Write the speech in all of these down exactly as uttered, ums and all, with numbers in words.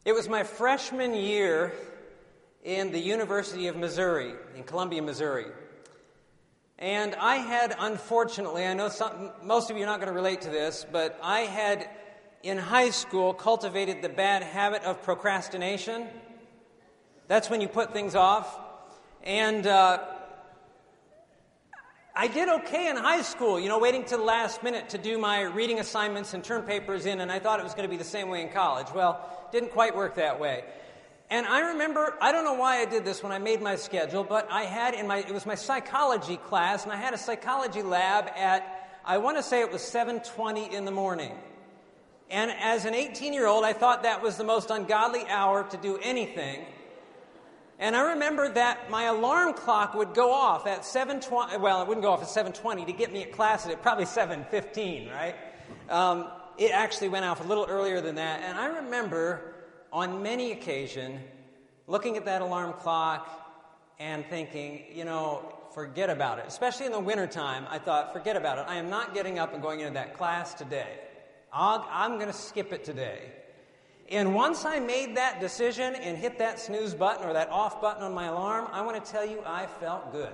It was my freshman year in the University of Missouri, in Columbia, Missouri. And I had, unfortunately, I know some, most of you are not going to relate to this, but I had, in high school, cultivated the bad habit of procrastination. That's when you put things off. And uh, I did okay in high school, you know, waiting till the last minute to do my reading assignments and turn papers in, and I thought it was going to be the same way in college. Well, didn't quite work that way. And I remember, I don't know why I did this when I made my schedule, but I had in my, it was my psychology class, and I had a psychology lab at, I want to say it was seven twenty in the morning. And as an eighteen-year-old, I thought that was the most ungodly hour to do anything. And I remember that my alarm clock would go off at seven twenty, well, it wouldn't go off at seven twenty to get me at class at probably seven fifteen, right? Um, it actually went off a little earlier than that. And I remember on many occasions looking at that alarm clock and thinking, you know, forget about it. Especially in the wintertime, I thought, forget about it. I am not getting up and going into that class today. I'll, I'm going to skip it today. And once I made that decision and hit that snooze button or that off button on my alarm, I want to tell you, I felt good.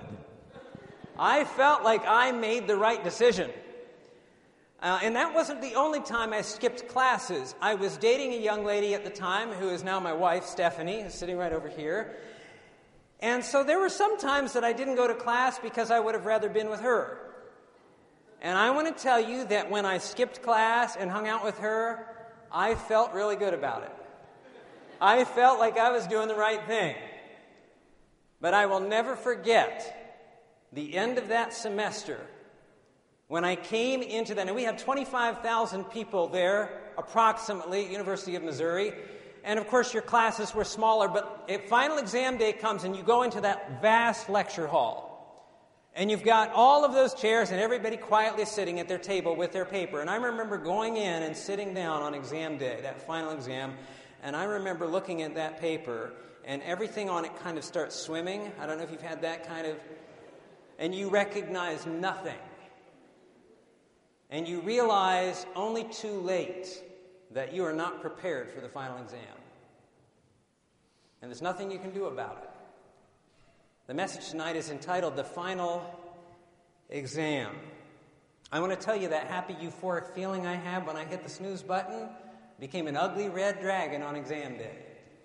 I felt like I made the right decision. Uh, and that wasn't the only time I skipped classes. I was dating a young lady at the time who is now my wife, Stephanie, who's sitting right over here. And so there were some times that I didn't go to class because I would have rather been with her. And I want to tell you that when I skipped class and hung out with her, I felt really good about it. I felt like I was doing the right thing. But I will never forget the end of that semester when I came into that. And we had twenty-five thousand people there, approximately, University of Missouri. And of course, your classes were smaller, but if final exam day comes and you go into that vast lecture hall, and you've got all of those chairs and everybody quietly sitting at their table with their paper. And I remember going in and sitting down on exam day, that final exam, and I remember looking at that paper and everything on it kind of starts swimming. I don't know if you've had that kind of... And you recognize nothing. And you realize only too late that you are not prepared for the final exam. And there's nothing you can do about it. The message tonight is entitled, The Final Exam. I want to tell you that happy, euphoric feeling I had when I hit the snooze button became an ugly red dragon on exam day.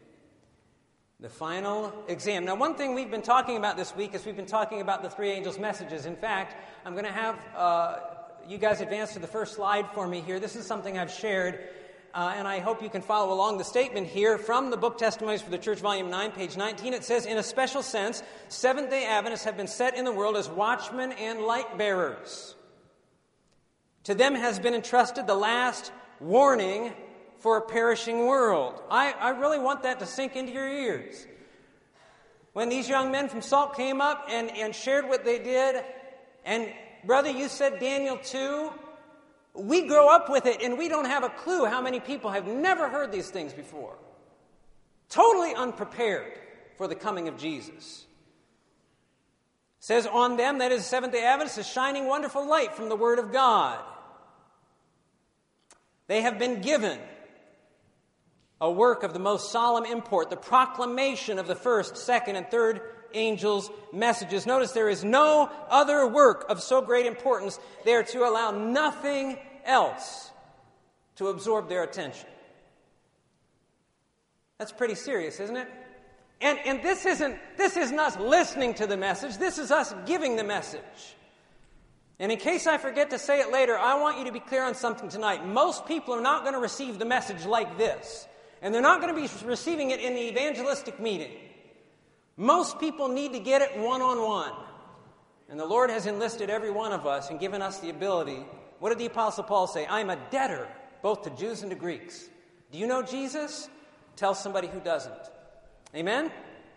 The final exam. Now, one thing we've been talking about this week is we've been talking about the three angels' messages. In fact, I'm going to have uh, you guys advance to the first slide for me here. This is something I've shared, uh, and I hope you can follow along the statement here from the book Testimonies for the Church, Volume nine, page nineteen. It says, in a special sense, Seventh-day Adventists have been set in the world as watchmen and light bearers. To them has been entrusted the last warning for a perishing world. I, I really want that to sink into your ears. When these young men from Salt came up and, and shared what they did, and brother, you said Daniel two, we grow up with it and we don't have a clue how many people have never heard these things before. Totally unprepared for the coming of Jesus. It says, on them, that is Seventh-day Adventists, a shining wonderful light from the Word of God. They have been given a work of the most solemn import, the proclamation of the first, second, and third angels' messages. Notice there is no other work of so great importance. They are to allow nothing else to absorb their attention. That's pretty serious, isn't it? And, and this isn't, this isn't us listening to the message. This is us giving the message. And in case I forget to say it later, I want you to be clear on something tonight. Most people are not going to receive the message like this. And they're not going to be receiving it in the evangelistic meeting. Most people need to get it one-on-one. And the Lord has enlisted every one of us and given us the ability. What did the Apostle Paul say? I am a debtor, both to Jews and to Greeks. Do you know Jesus? Tell somebody who doesn't. Amen?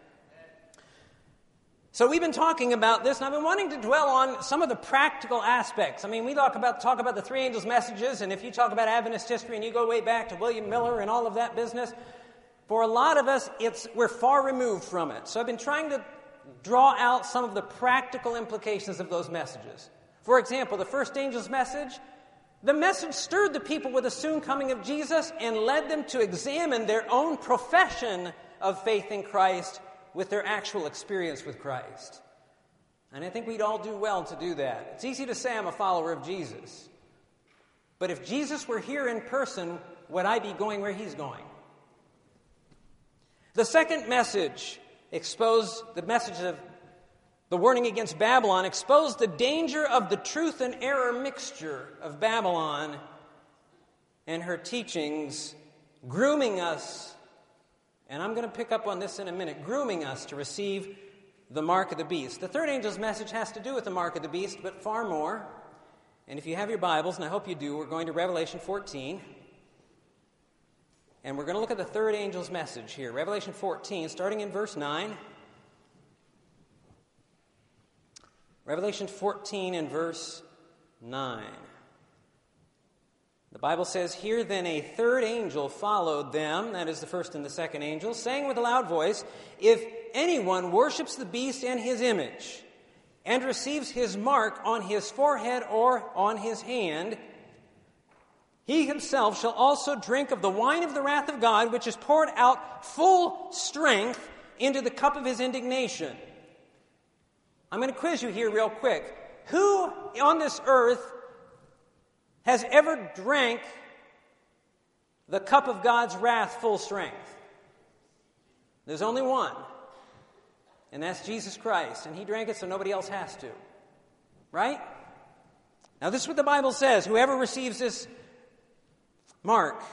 So we've been talking about this, and I've been wanting to dwell on some of the practical aspects. I mean, we talk about talk about the three angels' messages, and if you talk about Adventist history and you go way back to William Miller and all of that business, for a lot of us, it's we're far removed from it. So I've been trying to draw out some of the practical implications of those messages. For example, the first angel's message The message stirred the people with the soon coming of Jesus and led them to examine their own profession of faith in Christ with their actual experience with Christ. And I think we'd all do well to do that. It's easy to say I'm a follower of Jesus. But if Jesus were here in person, would I be going where he's going? The second message exposed, the message of the warning against Babylon, exposed the danger of the truth and error mixture of Babylon and her teachings, grooming us, and I'm going to pick up on this in a minute, grooming us to receive the mark of the beast. The third angel's message has to do with the mark of the beast, but far more. And if you have your Bibles, and I hope you do, we're going to Revelation fourteen. And we're going to look at the third angel's message here. Revelation fourteen, starting in verse nine. Revelation fourteen and verse nine. The Bible says, "Here then a third angel followed them," that is the first and the second angel, "saying with a loud voice, if anyone worships the beast and his image, and receives his mark on his forehead or on his hand, he himself shall also drink of the wine of the wrath of God, which is poured out full strength into the cup of his indignation." I'm going to quiz you here real quick. Who on this earth has ever drank the cup of God's wrath full strength? There's only one, and that's Jesus Christ. And he drank it so nobody else has to. Right? Now this is what the Bible says. Whoever receives this mark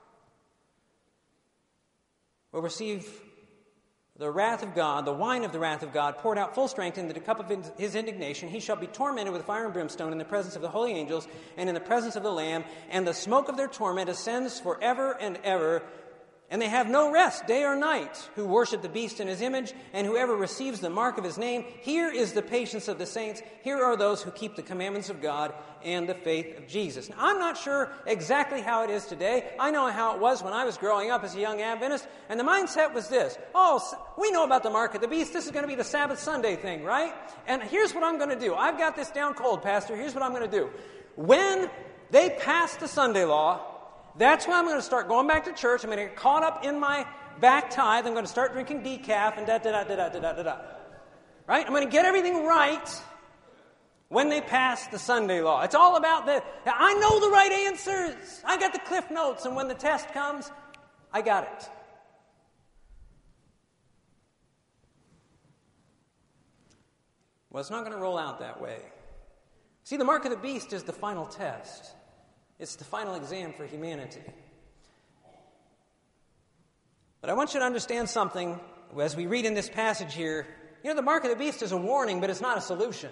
will receive the wrath of God, the wine of the wrath of God, poured out full strength into the cup of his indignation. He shall be tormented with fire and brimstone in the presence of the holy angels and in the presence of the Lamb, and the smoke of their torment ascends forever and ever. And they have no rest day or night who worship the beast in his image, and whoever receives the mark of his name. Here is the patience of the saints. Here are those who keep the commandments of God and the faith of Jesus. Now, I'm not sure exactly how it is today. I know how it was when I was growing up as a young Adventist, and the mindset was this: oh, we know about the mark of the beast. This is going to be the Sabbath Sunday thing, right? And here's what I'm going to do. I've got this down cold, Pastor. Here's what I'm going to do. When they pass the Sunday law, that's when I'm going to start going back to church. I'm going to get caught up in my back tithe. I'm going to start drinking decaf and da-da-da-da-da-da-da-da. Right? I'm going to get everything right when they pass the Sunday law. It's all about the, I know the right answers. I got the Cliff Notes, and when the test comes, I got it. Well, it's not going to roll out that way. See, the mark of the beast is the final test. It's the final exam for humanity. But I want you to understand something as we read in this passage here. You know, the mark of the beast is a warning, but it's not a solution.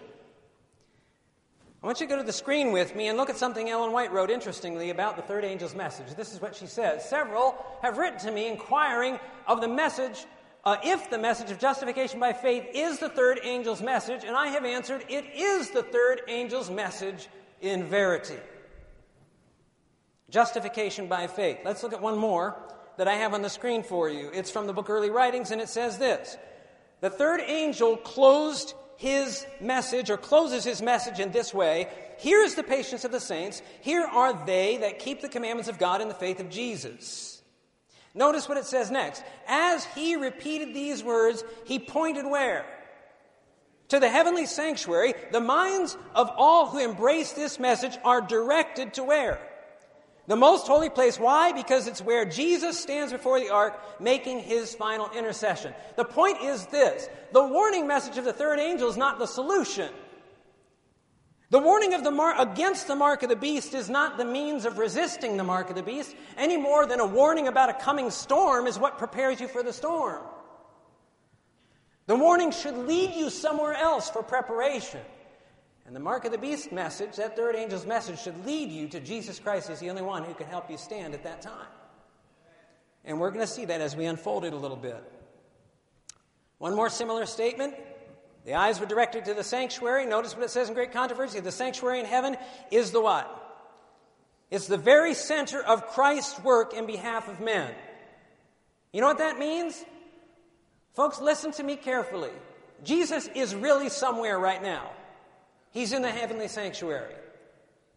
I want you to go to the screen with me and look at something Ellen White wrote interestingly about the third angel's message. This is what she says. "Several have written to me inquiring of the message, uh, if the message of justification by faith is the third angel's message, and I have answered, it is the third angel's message in verity." Justification by faith. Let's look at one more that I have on the screen for you. It's from the book Early Writings, and it says this: the third angel closed his message, or closes his message in this way: "Here is the patience of the saints. Here are they that keep the commandments of God in the faith of Jesus." Notice what it says next. As he repeated these words, he pointed where? To the heavenly sanctuary. The minds of all who embrace this message are directed to where? The most holy place. Why? Because it's where Jesus stands before the ark making his final intercession. The point is this: the warning message of the third angel is not the solution. The warning of the mar- against the mark of the beast is not the means of resisting the mark of the beast, any more than a warning about a coming storm is what prepares you for the storm. The warning should lead you somewhere else for preparation. And the mark of the beast message, that third angel's message, should lead you to Jesus Christ as the only one who can help you stand at that time. And we're going to see that as we unfold it a little bit. One more similar statement. The eyes were directed to the sanctuary. Notice what it says in Great Controversy. The sanctuary in heaven is the what? It's the very center of Christ's work in behalf of men. You know what that means? Folks, listen to me carefully. Jesus is really somewhere right now. He's in the heavenly sanctuary.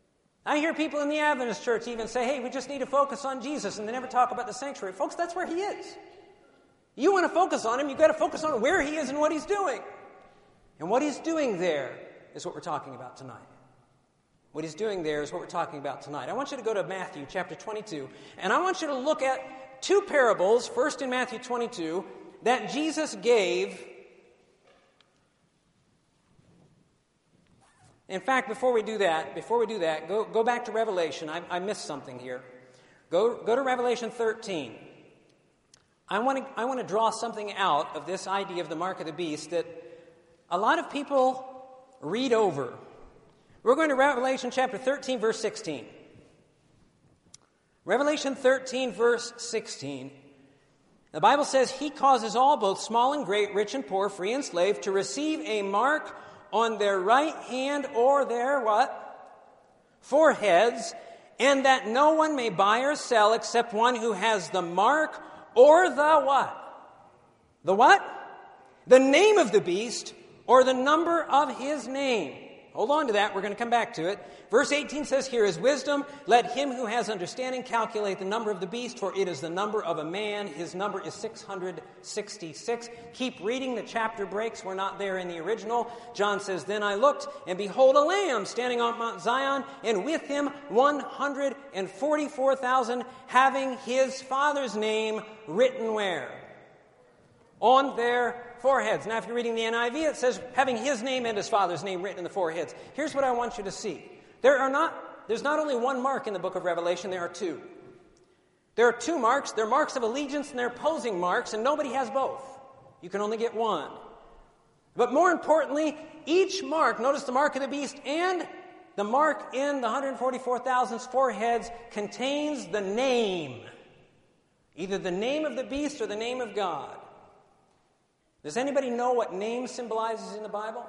I hear people in the Adventist church even say, hey, we just need to focus on Jesus, and they never talk about the sanctuary. Folks, that's where he is. You want to focus on him, you've got to focus on where he is and what he's doing. And what he's doing there is what we're talking about tonight. What he's doing there is what we're talking about tonight. I want you to go to Matthew chapter twenty-two, and I want you to look at two parables, first in Matthew twenty-two, that Jesus gave. In fact, before we do that, before we do that, go, go back to Revelation. I, I missed something here. Go, go to Revelation thirteen. I want to I want to draw something out of this idea of the mark of the beast that a lot of people read over. We're going to Revelation chapter thirteen, verse sixteen. Revelation thirteen, verse sixteen. The Bible says, he causes all, both small and great, rich and poor, free and slave, to receive a mark on their right hand or their what? Foreheads, and that no one may buy or sell except one who has the mark or the what? The what? The name of the beast or the number of his name. Hold on to that. We're going to come back to it. Verse eighteen says, here is wisdom. Let him who has understanding calculate the number of the beast, for it is the number of a man. His number is six hundred sixty-six. Keep reading. The chapter breaks. We're not there in the original. John says, then I looked, and behold, a lamb standing on Mount Zion, and with him one hundred forty-four thousand, having his father's name written where? On their foreheads. Now, if you're reading the N I V, it says, having his name and his father's name written in the foreheads. Here's what I want you to see. There are not, there's not only one mark in the book of Revelation, there are two. There are two marks. They're marks of allegiance and they're opposing marks, and nobody has both. You can only get one. But more importantly, each mark, notice the mark of the beast and the mark in the one hundred forty-four thousand's foreheads, contains the name. Either the name of the beast or the name of God. Does anybody know what name symbolizes in the Bible?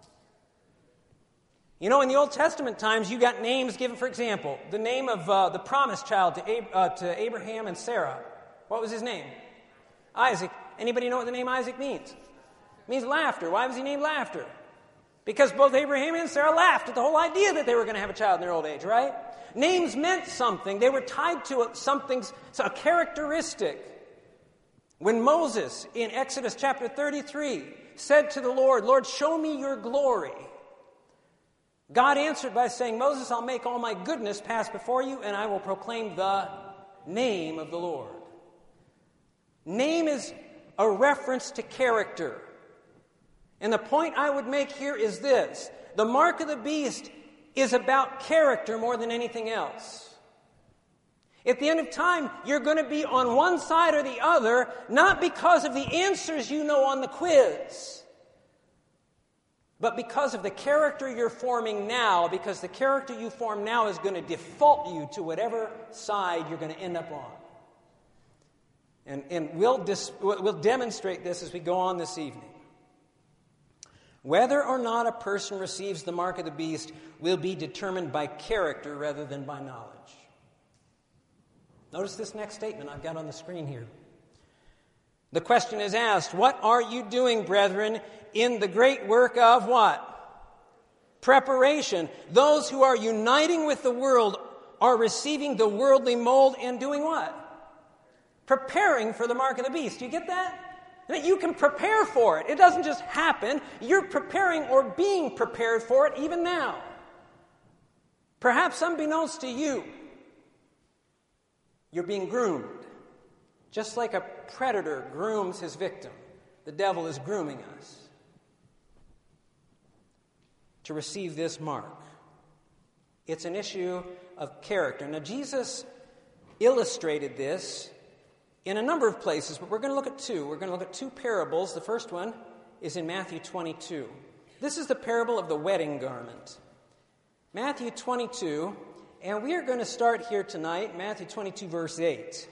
You know, in the Old Testament times, you got names given, for example, the name of uh, the promised child to, Ab- uh, to Abraham and Sarah. What was his name? Isaac. Anybody know what the name Isaac means? It means laughter. Why was he named Laughter? Because both Abraham and Sarah laughed at the whole idea that they were going to have a child in their old age, right? Names meant something. They were tied to a, something, a characteristic. When Moses, in Exodus chapter thirty-three, said to the Lord, Lord, show me your glory, God answered by saying, Moses, I'll make all my goodness pass before you, and I will proclaim the name of the Lord. Name is a reference to character. And the point I would make here is this. The mark of the beast is about character more than anything else. At the end of time, you're going to be on one side or the other, not because of the answers you know on the quiz, but because of the character you're forming now, because the character you form now is going to default you to whatever side you're going to end up on. And, and we'll, dis, we'll demonstrate this as we go on this evening. Whether or not a person receives the mark of the beast will be determined by character rather than by knowledge. Notice this next statement I've got on the screen here. The question is asked, what are you doing, brethren, in the great work of what? Preparation. Those who are uniting with the world are receiving the worldly mold and doing what? Preparing for the mark of the beast. Do you get that? That you can prepare for it. It doesn't just happen. You're preparing or being prepared for it even now. Perhaps unbeknownst to you, you're being groomed. Just like a predator grooms his victim, the devil is grooming us to receive this mark. It's an issue of character. Now, Jesus illustrated this in a number of places, but we're going to look at two. We're going to look at two parables. The first one is in Matthew twenty-two. This is the parable of the wedding garment. Matthew twenty-two, and we are going to start here tonight, Matthew twenty-two, verse eight.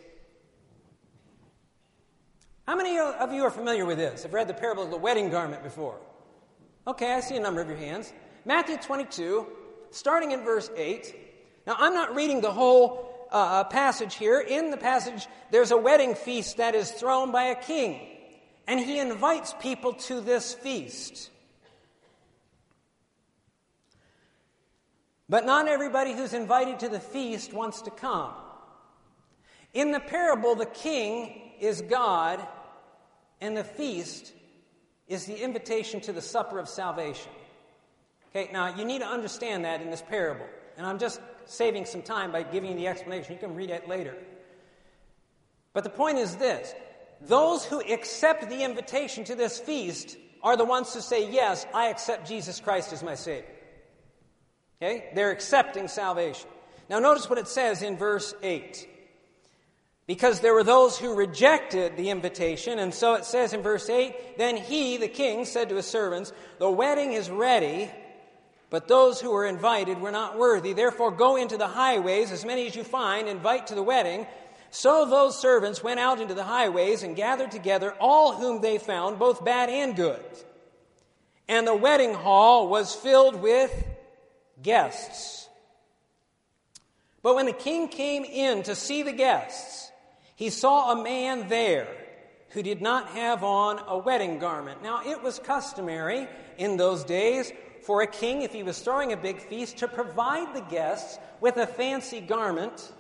How many of you are familiar with this? Have read the parable of the wedding garment before? Okay, I see a number of your hands. Matthew twenty-two, starting in verse eight. Now, I'm not reading the whole uh, passage here. In the passage, there's a wedding feast that is thrown by a king, and he invites people to this feast. But not everybody who's invited to the feast wants to come. In the parable, the king is God, and the feast is the invitation to the supper of salvation. Okay, now you need to understand that in this parable. And I'm just saving some time by giving you the explanation. You can read it later. But the point is this. Those who accept the invitation to this feast are the ones who say, yes, I accept Jesus Christ as my Savior. Okay? They're accepting salvation. Now notice what it says in verse eight. Because there were those who rejected the invitation, and so it says in verse eight, then he, the king, said to his servants, the wedding is ready, but those who were invited were not worthy. Therefore go into the highways, as many as you find, invite to the wedding. So those servants went out into the highways and gathered together all whom they found, both bad and good. And the wedding hall was filled with guests. But when the king came in to see the guests, he saw a man there who did not have on a wedding garment. Now, it was customary in those days for a king, if he was throwing a big feast, to provide the guests with a fancy garment,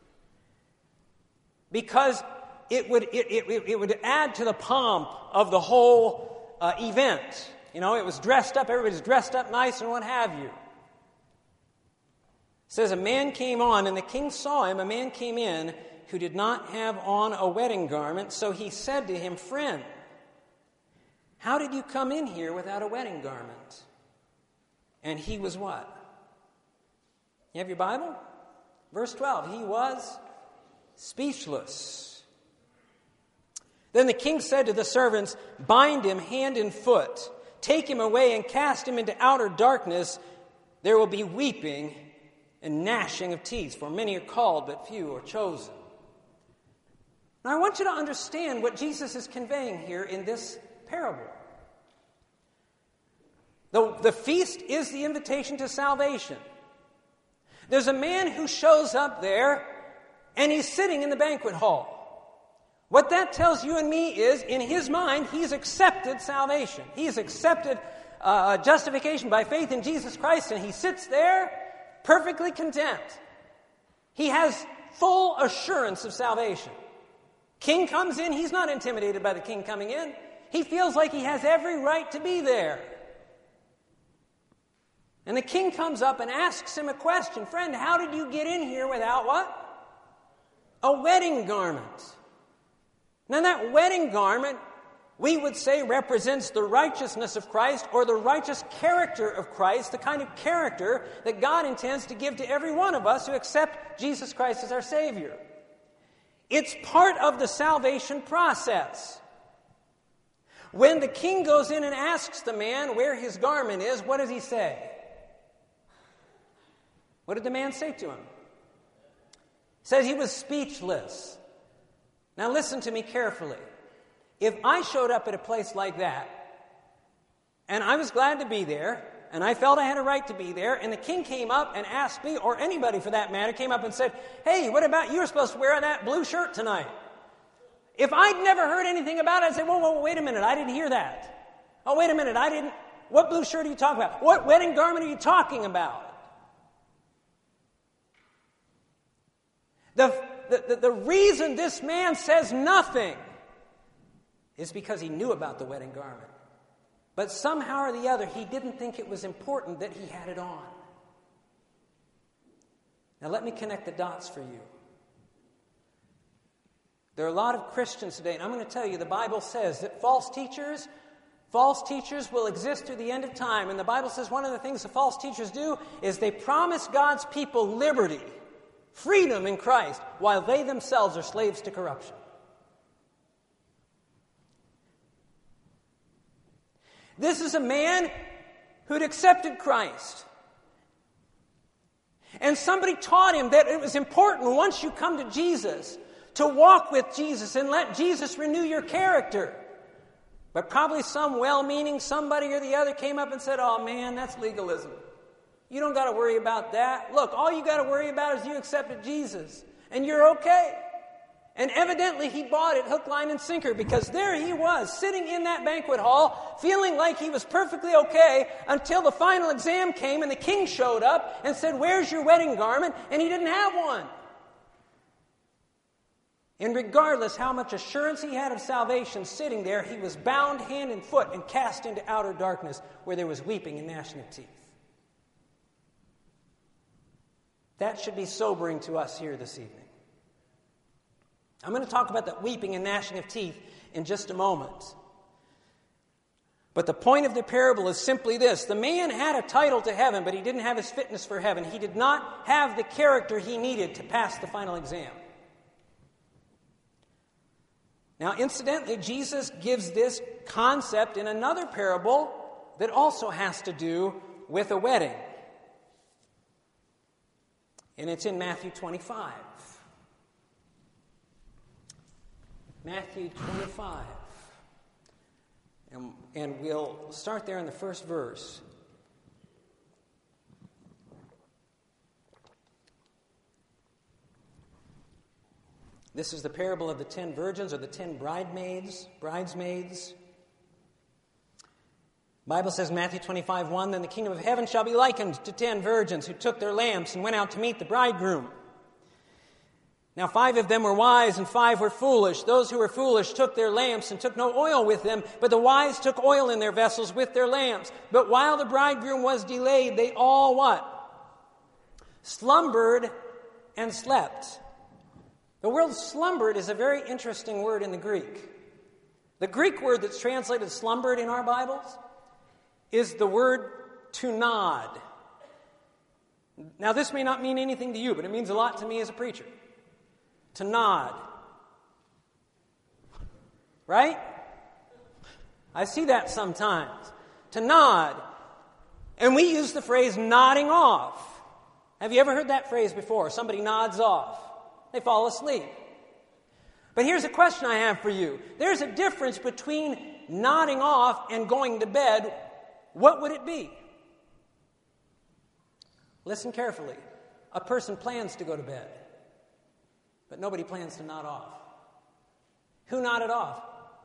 because it would it, it, it would add to the pomp of the whole uh, event. You know, it was dressed up, everybody's dressed up nice and what have you. It says a man came on, and the king saw him, a man came in who did not have on a wedding garment, so he said to him, friend, how did you come in here without a wedding garment? And he was what? You have your Bible? Verse twelve, he was speechless. Then the king said to the servants, bind him hand and foot, take him away and cast him into outer darkness. There will be weeping and gnashing of teeth, for many are called, but few are chosen. Now I want you to understand what Jesus is conveying here in this parable. The, the feast is the invitation to salvation. There's a man who shows up there, and he's sitting in the banquet hall. What that tells you and me is, in his mind, he's accepted salvation. He's accepted uh, justification by faith in Jesus Christ, and he sits there perfectly content. He has full assurance of salvation. King comes in, he's not intimidated by the king coming in. He feels like he has every right to be there. And the king comes up and asks him a question. Friend, how did you get in here without what? A wedding garment. Now that wedding garment, we would say, represents the righteousness of Christ, or the righteous character of Christ, the kind of character that God intends to give to every one of us who accept Jesus Christ as our Savior. It's part of the salvation process. When the king goes in and asks the man where his garment is, what does he say? What did the man say to him? He says he was speechless. Now listen to me carefully. If I showed up at a place like that, and I was glad to be there, and I felt I had a right to be there, and the king came up and asked me, or anybody for that matter, came up and said, hey, what about you were supposed to wear that blue shirt tonight? If I'd never heard anything about it, I'd say, whoa, whoa, wait a minute, I didn't hear that. Oh, wait a minute, I didn't. What blue shirt are you talking about? What wedding garment are you talking about? The, the, the, the reason this man says nothing is because he knew about the wedding garment. But somehow or the other, he didn't think it was important that he had it on. Now let me connect the dots for you. There are a lot of Christians today, and I'm going to tell you, the Bible says that false teachers, false teachers will exist through the end of time. And the Bible says one of the things the false teachers do is they promise God's people liberty, freedom in Christ, while they themselves are slaves to corruption. This is a man who'd accepted Christ. And somebody taught him that it was important, once you come to Jesus, to walk with Jesus and let Jesus renew your character. But probably some well-meaning somebody or the other came up and said, oh man, that's legalism. You don't got to worry about that. Look, all you got to worry about is you accepted Jesus, and you're okay. And evidently he bought it hook, line, and sinker, because there he was, sitting in that banquet hall, feeling like he was perfectly okay until the final exam came and the king showed up and said, "Where's your wedding garment?" And he didn't have one. And regardless how much assurance he had of salvation sitting there, he was bound hand and foot and cast into outer darkness where there was weeping and gnashing of teeth. That should be sobering to us here this evening. I'm going to talk about that weeping and gnashing of teeth in just a moment. But the point of the parable is simply this. The man had a title to heaven, but he didn't have his fitness for heaven. He did not have the character he needed to pass the final exam. Now, incidentally, Jesus gives this concept in another parable that also has to do with a wedding. And it's in Matthew twenty-five. Matthew twenty-five. And, and we'll start there in the first verse. This is the parable of the ten virgins, or the ten bridesmaids, bridesmaids. The Bible says, Matthew twenty-five, one, "Then the kingdom of heaven shall be likened to ten virgins who took their lamps and went out to meet the bridegroom. Now five of them were wise and five were foolish. Those who were foolish took their lamps and took no oil with them, but the wise took oil in their vessels with their lamps. But while the bridegroom was delayed, they all" what? "Slumbered and slept." The word slumbered is a very interesting word in the Greek. The Greek word that's translated slumbered in our Bibles is the word to nod. Now, this may not mean anything to you, but it means a lot to me as a preacher. To nod. Right? I see that sometimes. To nod. And we use the phrase nodding off. Have you ever heard that phrase before? Somebody nods off. They fall asleep. But here's a question I have for you. There's a difference between nodding off and going to bed. What would it be? Listen carefully. A person plans to go to bed, but nobody plans to nod off. Who nodded off?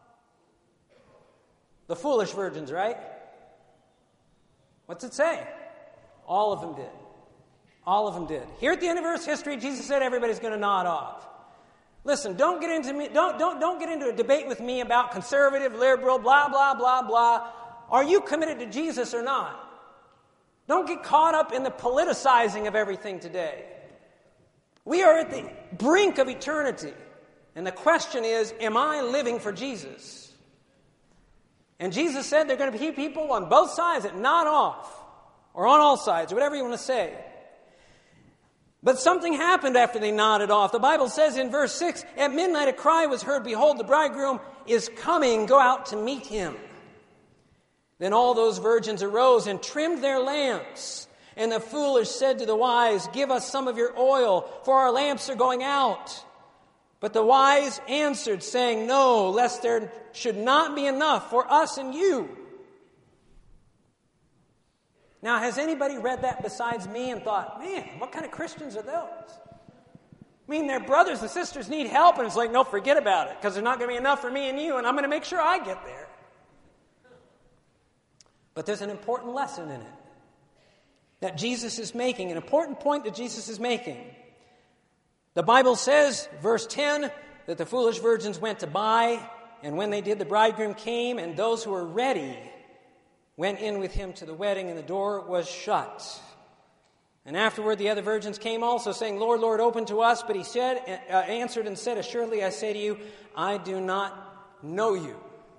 The foolish virgins, right? What's it say? All of them did. All of them did. Here at the end of Earth's history, Jesus said everybody's going to nod off. Listen, don't get into me, don't, don't, don't get into a debate with me about conservative, liberal, blah, blah, blah, blah. Are you committed to Jesus or not? Don't get caught up in the politicizing of everything today. We are at the brink of eternity. And the question is, am I living for Jesus? And Jesus said there are going to be people on both sides that nod off. Or on all sides, whatever you want to say. But something happened after they nodded off. The Bible says in verse six, "At midnight a cry was heard, 'Behold, the bridegroom is coming, go out to meet him.' Then all those virgins arose and trimmed their lamps. And the foolish said to the wise, 'Give us some of your oil, for our lamps are going out.' But the wise answered, saying, 'No, lest there should not be enough for us and you.'" Now, has anybody read that besides me and thought, man, what kind of Christians are those? I mean, their brothers and sisters need help, and it's like, no, forget about it, because there's not going to be enough for me and you, and I'm going to make sure I get there. But there's an important lesson in it that Jesus is making, an important point that Jesus is making. The Bible says, verse ten, that the foolish virgins went to buy, and when they did, the bridegroom came, and those who were ready went in with him to the wedding, and the door was shut. And afterward the other virgins came also, saying, "Lord, Lord, open to us." But he said, uh, answered and said, "Assuredly I say to you, I do not know you."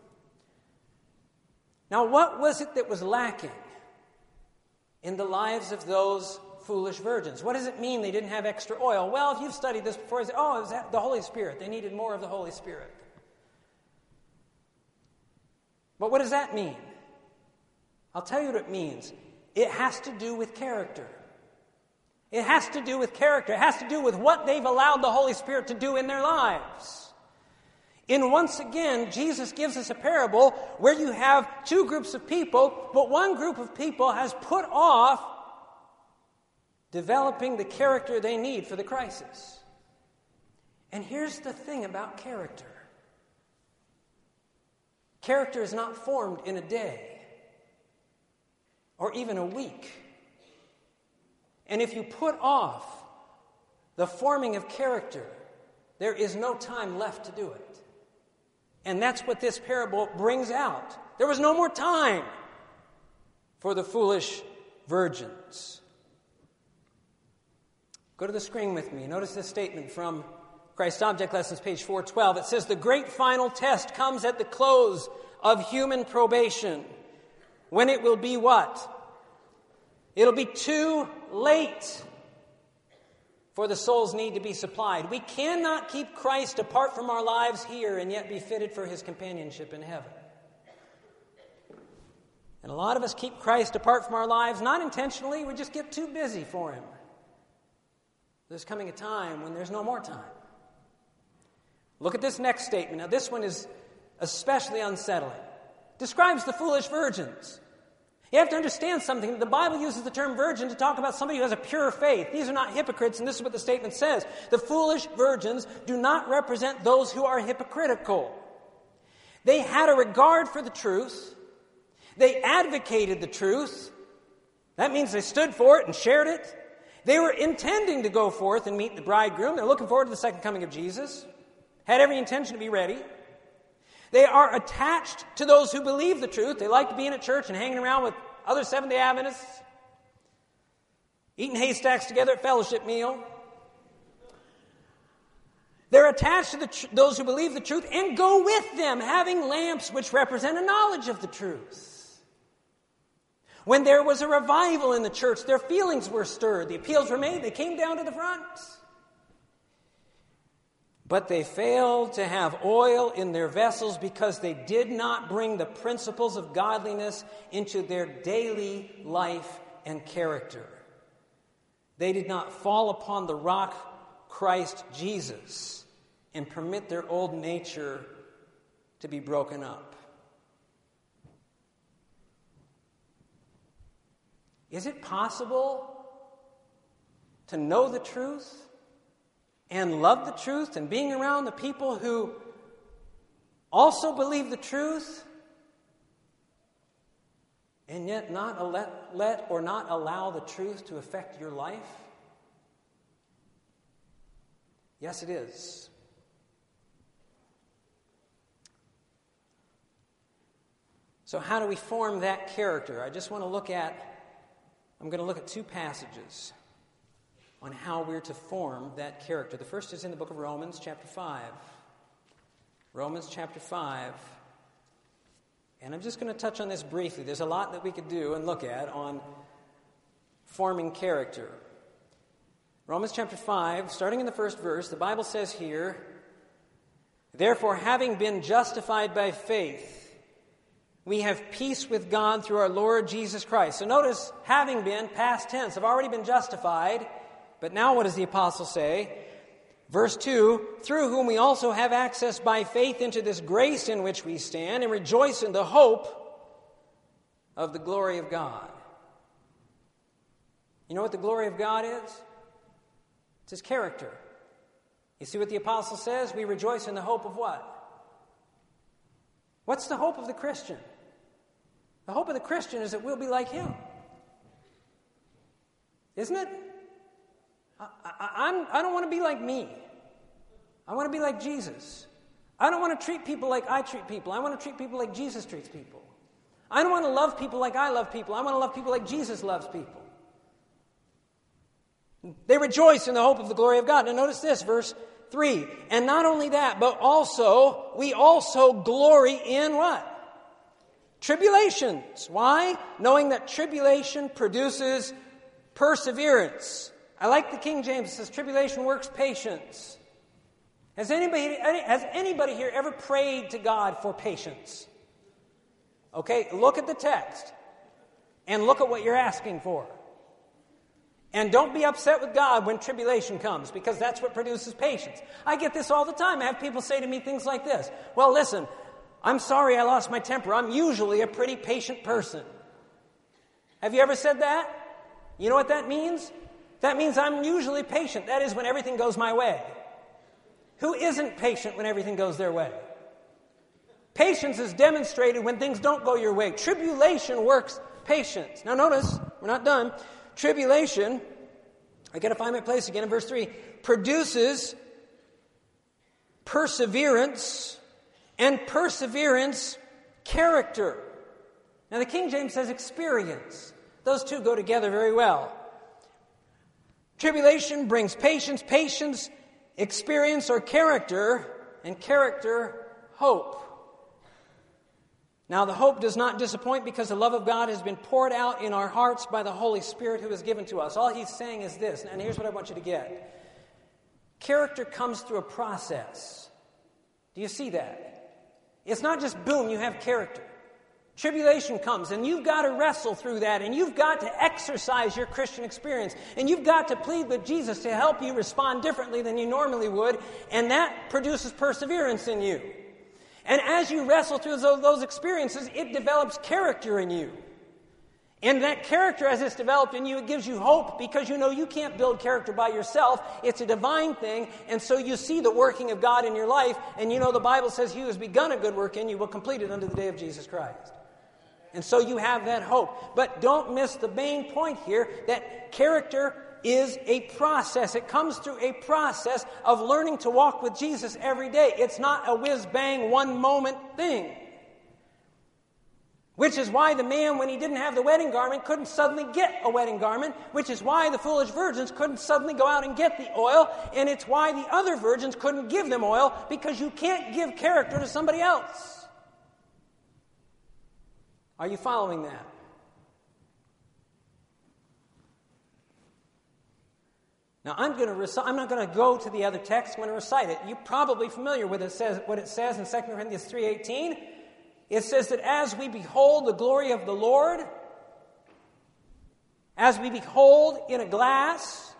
Now, what was it that was lacking in the lives of those foolish virgins? What does it mean they didn't have extra oil? Well, if you've studied this before, you say, oh, it was the Holy Spirit. They needed more of the Holy Spirit. But what does that mean? I'll tell you what it means. It has to do with character. It has to do with character. It has to do with what they've allowed the Holy Spirit to do in their lives. And once again, Jesus gives us a parable where you have two groups of people, but one group of people has put off developing the character they need for the crisis. And here's the thing about character. Character is not formed in a day or even a week. And if you put off the forming of character, there is no time left to do it. And that's what this parable brings out. There was no more time for the foolish virgins. Go to the screen with me. Notice this statement from Christ Object Lessons, page four twelve. It says, the great final test comes at the close of human probation, when it will be what? It'll be too late for the soul's need to be supplied. We cannot keep Christ apart from our lives here and yet be fitted for his companionship in heaven. And a lot of us keep Christ apart from our lives, not intentionally, we just get too busy for him. There's coming a time when there's no more time. Look at this next statement. Now, this one is especially unsettling. Describes the foolish virgins. You have to understand something. The Bible uses the term virgin to talk about somebody who has a pure faith. These are not hypocrites, and this is what the statement says. The foolish virgins do not represent those who are hypocritical. They had a regard for the truth. They advocated the truth. That means they stood for it and shared it. They were intending to go forth and meet the bridegroom. They're looking forward to the second coming of Jesus. Had every intention to be ready. They are attached to those who believe the truth. They like to be in a church and hanging around with other Seventh-day Adventists, eating haystacks together at fellowship meal. They're attached to the tr- those who believe the truth and go with them, having lamps which represent a knowledge of the truth. When there was a revival in the church, their feelings were stirred. The appeals were made. They came down to the front. But they failed to have oil in their vessels because they did not bring the principles of godliness into their daily life and character. They did not fall upon the rock, Christ Jesus, and permit their old nature to be broken up. Is it possible to know the truth and love the truth and being around the people who also believe the truth and yet not let, let or not allow the truth to affect your life? Yes, it is. So how do we form that character? I just want to look at, I'm going to look at two passages on how we're to form that character. The first is in the book of Romans, chapter five. Romans, chapter five. And I'm just going to touch on this briefly. There's a lot that we could do and look at on forming character. Romans, chapter five, starting in the first verse, the Bible says here, therefore, having been justified by faith, we have peace with God through our Lord Jesus Christ. So notice, having been, past tense, have already been justified. But now what does the apostle say? Verse two, through whom we also have access by faith into this grace in which we stand and rejoice in the hope of the glory of God. You know what the glory of God is? It's his character. You see what the apostle says? We rejoice in the hope of what? What's the hope of the Christian? The hope of the Christian is that we'll be like him. Isn't it? I, I, I'm, I don't want to be like me. I want to be like Jesus. I don't want to treat people like I treat people. I want to treat people like Jesus treats people. I don't want to love people like I love people. I want to love people like Jesus loves people. They rejoice in the hope of the glory of God. Now notice this, verse three. And not only that, but also, we also glory in what? Tribulations. Why? Knowing that tribulation produces perseverance. I like the King James. It says tribulation works patience. Has anybody, has anybody here ever prayed to God for patience? Okay, look at the text and look at what you're asking for. And don't be upset with God when tribulation comes, because that's what produces patience. I get this all the time. I have people say to me things like this. Well, listen, I'm sorry I lost my temper. I'm usually a pretty patient person. Have you ever said that? You know what that means? That means I'm usually patient. That is when everything goes my way. Who isn't patient when everything goes their way? Patience is demonstrated when things don't go your way. Tribulation works patience. Now notice, we're not done. Tribulation, I got to find my place again in verse three, produces perseverance, and perseverance, character. Now the King James says experience. Those two go together very well. Tribulation brings patience, patience, experience or character, and character, hope. Now the hope does not disappoint because the love of God has been poured out in our hearts by the Holy Spirit who is given to us. All he's saying is this, and here's what I want you to get. Character comes through a process. Do you see that? It's not just boom, you have character. Tribulation comes, and you've got to wrestle through that, and you've got to exercise your Christian experience, and you've got to plead with Jesus to help you respond differently than you normally would, and that produces perseverance in you. And as you wrestle through those, those experiences, it develops character in you. And that character, as it's developed in you, it gives you hope because you know you can't build character by yourself. It's a divine thing, and so you see the working of God in your life, and you know the Bible says he who has begun a good work in you will complete it unto the day of Jesus Christ. And so you have that hope. But don't miss the main point here, that character is a process. It comes through a process of learning to walk with Jesus every day. It's not a whiz-bang, one-moment thing. Which is why the man, when he didn't have the wedding garment, couldn't suddenly get a wedding garment. Which is why the foolish virgins couldn't suddenly go out and get the oil. And it's why the other virgins couldn't give them oil, because you can't give character to somebody else. Are you following that? Now, I'm going to recite, I'm not going to go to the other text. I'm going to recite it. You're probably familiar with it, says, what it says in Second Corinthians three eighteen. It says that as we behold the glory of the Lord, as we behold in a glass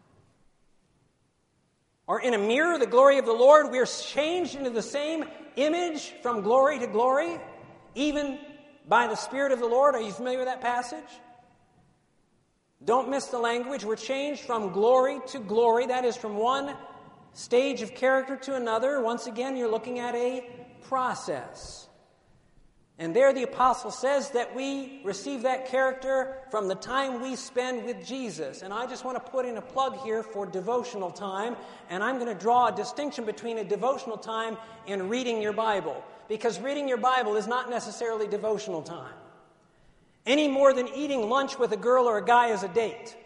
or in a mirror the glory of the Lord, we are changed into the same image from glory to glory, even by the Spirit of the Lord. Are you familiar with that passage? Don't miss the language. We're changed from glory to glory. That is from one stage of character to another. Once again, you're looking at a process. And there the apostle says that we receive that character from the time we spend with Jesus. And I just want to put in a plug here for devotional time. And I'm going to draw a distinction between a devotional time and reading your Bible. Because reading your Bible is not necessarily devotional time. Any more than eating lunch with a girl or a guy is a date.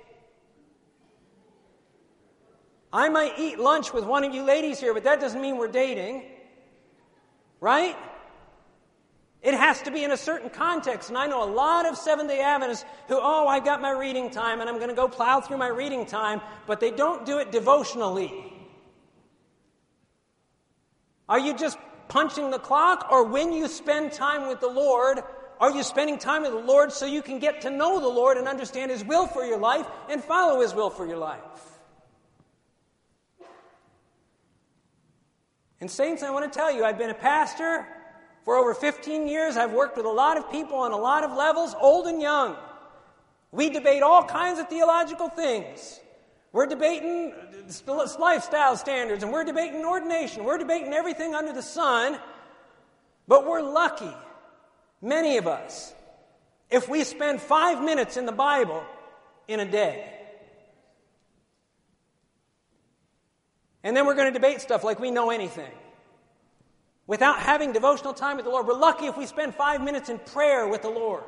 I might eat lunch with one of you ladies here, but that doesn't mean we're dating. Right? It has to be in a certain context. And I know a lot of Seventh-day Adventists who, oh, I've got my reading time and I'm going to go plow through my reading time, but they don't do it devotionally. Are you just punching the clock? Or when you spend time with the Lord, are you spending time with the Lord so you can get to know the Lord and understand His will for your life and follow His will for your life? And saints, I want to tell you, I've been a pastor for over fifteen years. I've worked with a lot of people on a lot of levels, old and young. We debate all kinds of theological things. We're debating lifestyle standards, and we're debating ordination. We're debating everything under the sun. But we're lucky, many of us, if we spend five minutes in the Bible in a day. And then we're going to debate stuff like we know anything. Without having devotional time with the Lord. We're lucky if we spend five minutes in prayer with the Lord.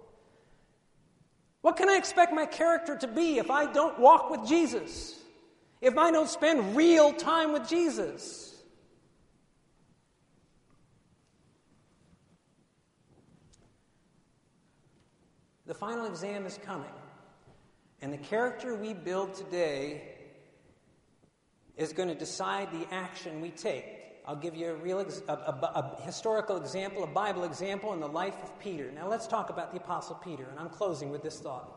What can I expect my character to be if I don't walk with Jesus? If I don't spend real time with Jesus? The final exam is coming. And the character we build today is going to decide the action we take. I'll give you a real, ex- a, a, a historical example, a Bible example in the life of Peter. Now let's talk about the Apostle Peter, and I'm closing with this thought.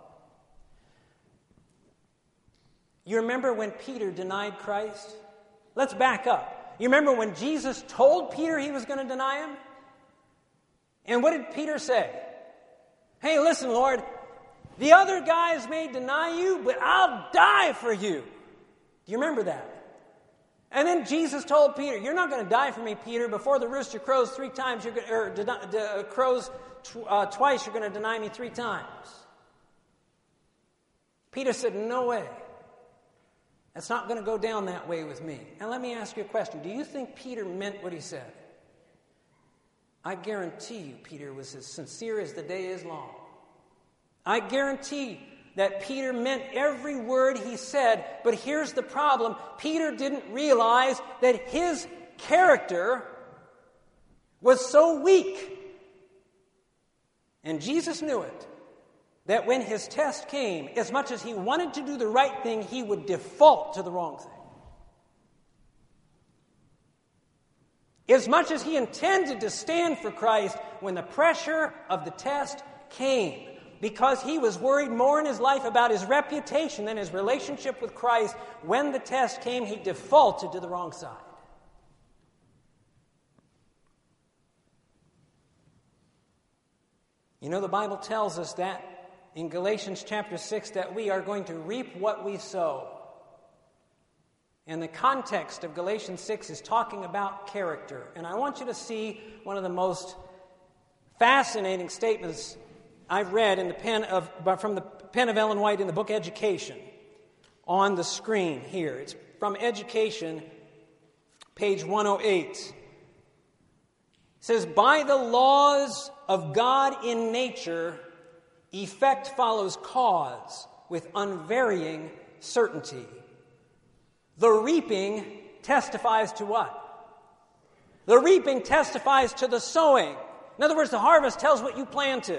You remember when Peter denied Christ? Let's back up. You remember when Jesus told Peter he was going to deny him? And what did Peter say? Hey, listen, Lord, the other guys may deny you, but I'll die for you. Do you remember that? And then Jesus told Peter, you're not going to die for me, Peter. Before the rooster crows three times, you're going, or de- de- crows tw- uh, twice, you're going to deny me three times. Peter said, no way. That's not going to go down that way with me. And let me ask you a question. Do you think Peter meant what he said? I guarantee you Peter was as sincere as the day is long. I guarantee that Peter meant every word he said, but here's the problem. Peter didn't realize that his character was so weak. And Jesus knew it, that when his test came, as much as he wanted to do the right thing, he would default to the wrong thing. As much as he intended to stand for Christ, when the pressure of the test came, because he was worried more in his life about his reputation than his relationship with Christ, when the test came, he defaulted to the wrong side. You know, the Bible tells us that in Galatians chapter six, that we are going to reap what we sow. And the context of Galatians six is talking about character. And I want you to see one of the most fascinating statements I've read in the pen of, from the pen of Ellen White in the book Education on the screen here. It's from Education, page one oh eight. It says, by the laws of God in nature, effect follows cause with unvarying certainty. The reaping testifies to what? The reaping testifies to the sowing. In other words, the harvest tells what you planted.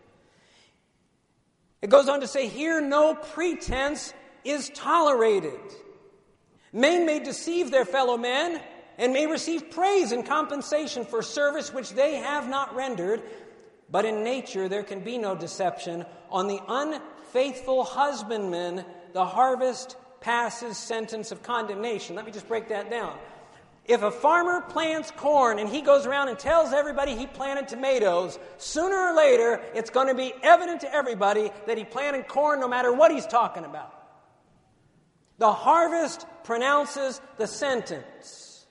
It goes on to say, here no pretense is tolerated. Men may deceive their fellow men and may receive praise and compensation for service which they have not rendered. But in nature there can be no deception. On the unfaithful husbandman, the harvest passes sentence of condemnation. Let me just break that down. If a farmer plants corn and he goes around and tells everybody he planted tomatoes, sooner or later it's going to be evident to everybody that he planted corn no matter what he's talking about. The harvest pronounces the sentence.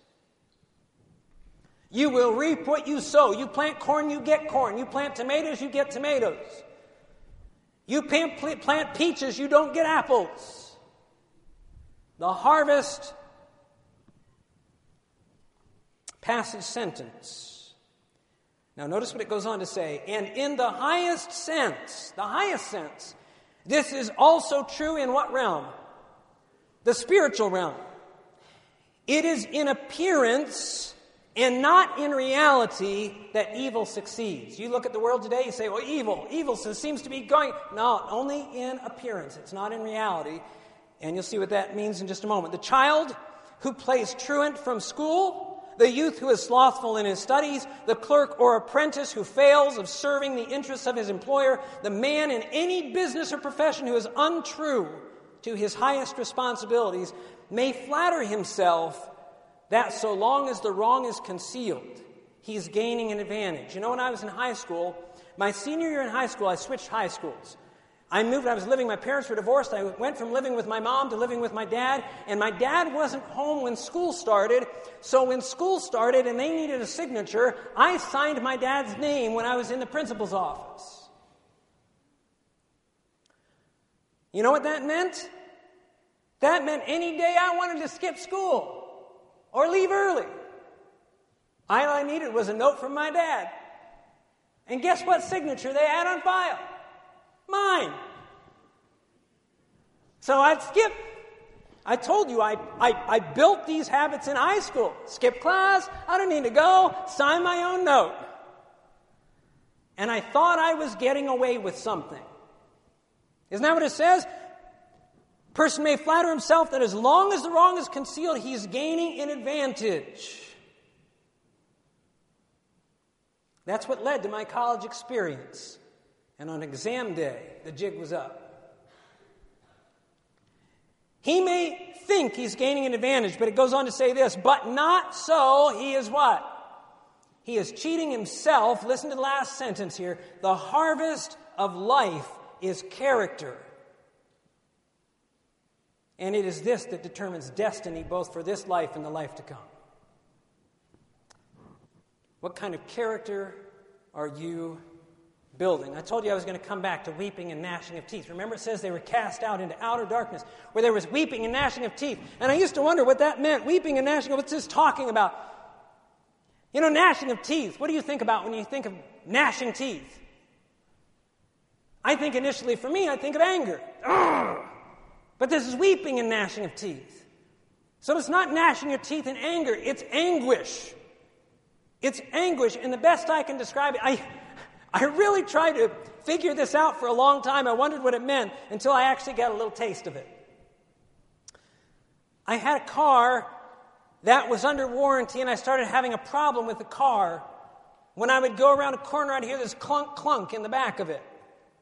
You will reap what you sow. You plant corn, you get corn. You plant tomatoes, you get tomatoes. You plant, plant peaches, you don't get apples. The harvest passes sentence. Now notice what it goes on to say. And in the highest sense, the highest sense, this is also true in what realm? The spiritual realm. It is in appearance and not in reality that evil succeeds. You look at the world today, you say, well, evil, evil seems to be going. No, only in appearance. It's not in reality. And you'll see what that means in just a moment. The child who plays truant from school, the youth who is slothful in his studies, the clerk or apprentice who fails of serving the interests of his employer, the man in any business or profession who is untrue to his highest responsibilities may flatter himself that so long as the wrong is concealed, he's gaining an advantage. You know, when I was in high school, my senior year in high school, I switched high schools. I moved, I was living, my parents were divorced. I went from living with my mom to living with my dad, and my dad wasn't home when school started. So when school started and they needed a signature, I signed my dad's name when I was in the principal's office. You know what that meant? That meant any day I wanted to skip school or leave early, all I needed was a note from my dad. And guess what signature they had on file? Mine. So I'd skip. I told you I, I, I built these habits in high school. Skip class, I don't need to go, sign my own note. And I thought I was getting away with something. Isn't that what it says? Person may flatter himself that as long as the wrong is concealed, he's gaining an advantage. That's what led to my college experience. And on exam day, the jig was up. He may think he's gaining an advantage, but it goes on to say this, but not so, he is what? He is cheating himself. Listen to the last sentence here. The harvest of life is character. And it is this that determines destiny both for this life and the life to come. What kind of character are you building? I told you I was going to come back to weeping and gnashing of teeth. Remember, it says they were cast out into outer darkness, where there was weeping and gnashing of teeth. And I used to wonder what that meant. Weeping and gnashing, what's this talking about? You know, gnashing of teeth. What do you think about when you think of gnashing teeth? I think initially, for me, I think of anger. Ugh! But this is weeping and gnashing of teeth. So it's not gnashing your teeth in anger. It's anguish. It's anguish. And the best I can describe it, I, I really tried to figure this out for a long time. I wondered what it meant until I actually got a little taste of it. I had a car that was under warranty, and I started having a problem with the car. When I would go around a corner, I'd hear this clunk, clunk in the back of it.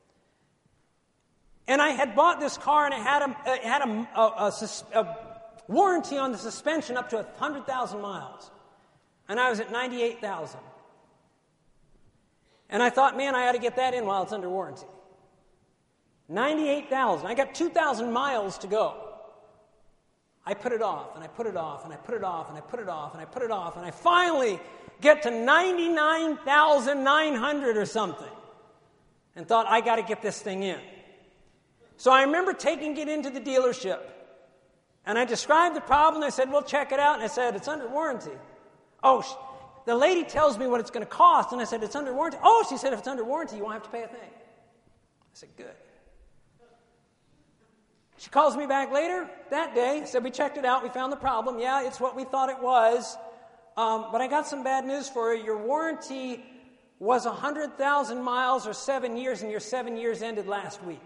And I had bought this car, and it had a, it had a, a, a, a warranty on the suspension up to one hundred thousand miles. And I was at ninety-eight thousand. And I thought, man, I ought to get that in while it's under warranty. ninety-eight thousand. I got two thousand miles to go. I put it off, and I put it off, and I put it off, and I put it off, and I put it off, and I finally get to ninety-nine thousand nine hundred or something. And thought, I got to get this thing in. So I remember taking it into the dealership. And I described the problem. I said, well, check it out. And I said, it's under warranty. Oh, the lady tells me what it's going to cost. And I said, it's under warranty. Oh, she said, if it's under warranty, you won't have to pay a thing. I said, good. She calls me back later that day. Said, we checked it out. We found the problem. Yeah, it's what we thought it was. Um, but I got some bad news for you. Your warranty was one hundred thousand miles or seven years, and your seven years ended last week.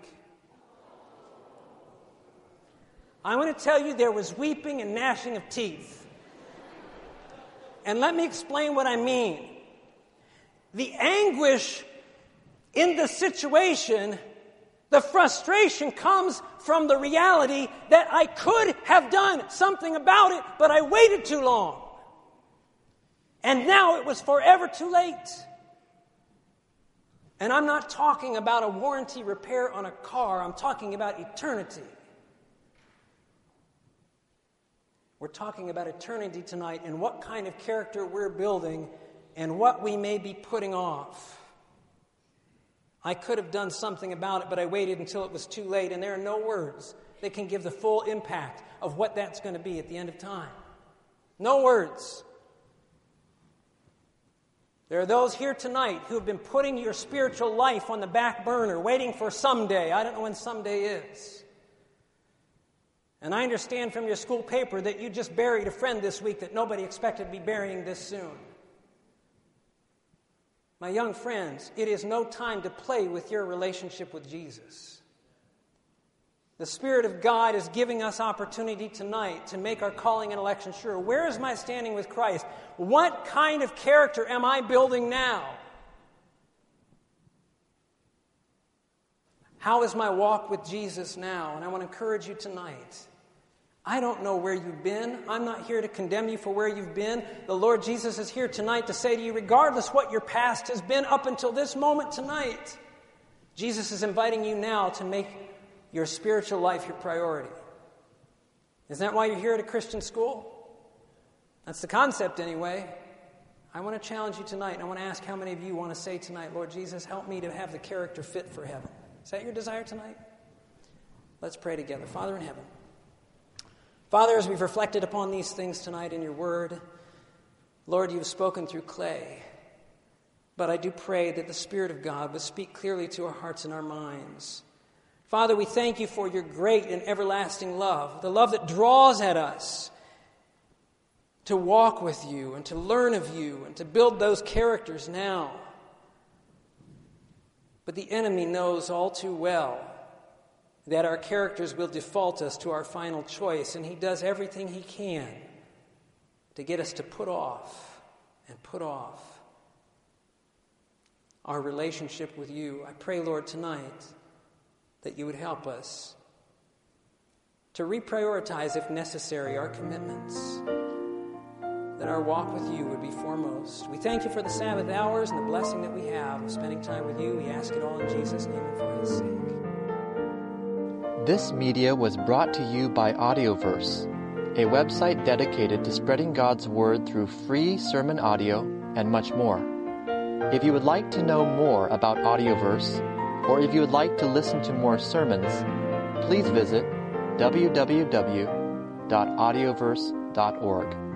I want to tell you there was weeping and gnashing of teeth. And let me explain what I mean. The anguish in the situation, the frustration comes from the reality that I could have done something about it, but I waited too long. And now it was forever too late. And I'm not talking about a warranty repair on a car. I'm talking about eternity. We're talking about eternity tonight and what kind of character we're building and what we may be putting off. I could have done something about it, but I waited until it was too late, and there are no words that can give the full impact of what that's going to be at the end of time. No words. There are those here tonight who have been putting your spiritual life on the back burner, waiting for someday. I don't know when someday is. And I understand from your school paper that you just buried a friend this week that nobody expected to be burying this soon. My young friends, it is no time to play with your relationship with Jesus. The Spirit of God is giving us opportunity tonight to make our calling and election sure. Where is my standing with Christ? What kind of character am I building now? How is my walk with Jesus now? And I want to encourage you tonight. I don't know where you've been. I'm not here to condemn you for where you've been. The Lord Jesus is here tonight to say to you, regardless what your past has been up until this moment tonight, Jesus is inviting you now to make your spiritual life your priority. Isn't that why you're here at a Christian school? That's the concept anyway. I want to challenge you tonight, and I want to ask how many of you want to say tonight, Lord Jesus, help me to have the character fit for heaven. Is that your desire tonight? Let's pray together. Father in heaven, Father, as we've reflected upon these things tonight in your word, Lord, you've spoken through clay. But I do pray that the Spirit of God would speak clearly to our hearts and our minds. Father, we thank you for your great and everlasting love, the love that draws at us to walk with you and to learn of you and to build those characters now. But the enemy knows all too well that our characters will default us to our final choice, and he does everything he can to get us to put off and put off our relationship with you. I pray, Lord, tonight that you would help us to reprioritize, if necessary, our commitments, that our walk with you would be foremost. We thank you for the Sabbath hours and the blessing that we have of spending time with you. We ask it all in Jesus' name and for his sake. This media was brought to you by Audioverse, a website dedicated to spreading God's Word through free sermon audio and much more. If you would like to know more about Audioverse, or if you would like to listen to more sermons, please visit w w w dot audioverse dot org.